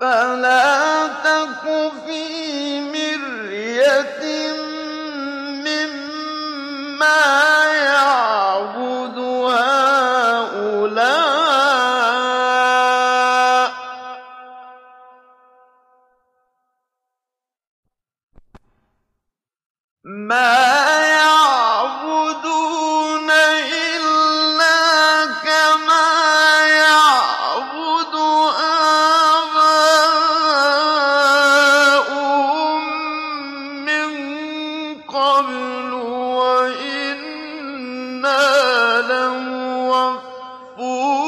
فَلَا تَكُ فِي مِرْيَةٍ مِّمَّا يَعْبُدُ هَٰؤُلَاءِ ۚ مَا يَعْبُدُونَ إِلَّا كَمَا يَعْبُدُ آبَاؤُهُم مِّن قَبْلُ وَإِنَّا لَمُوَفُّوهُمْ